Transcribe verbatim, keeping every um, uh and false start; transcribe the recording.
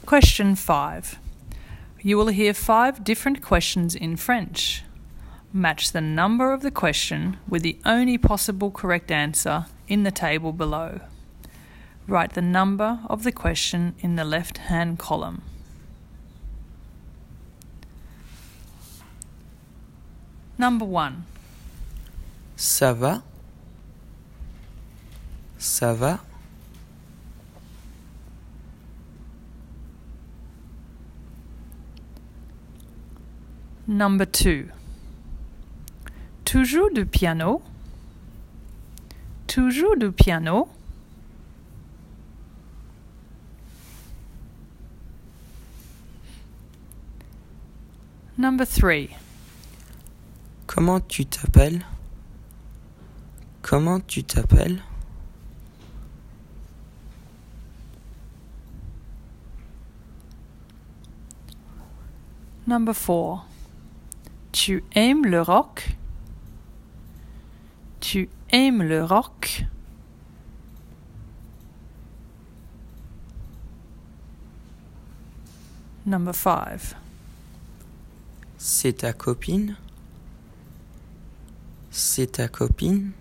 Question five. You will hear five different questions in French. Match the number of the question with the only possible correct answer in the table below. Write the number of the question in the left-hand column. Number one. Ça va? Ça va? Number two. Tu joues du piano? Tu joues du piano? Number three. Comment tu t'appelles? Comment tu t'appelles? Number four. Tu aimes le rock? Tu aimes le rock? Number five. C'est ta copine? C'est ta copine?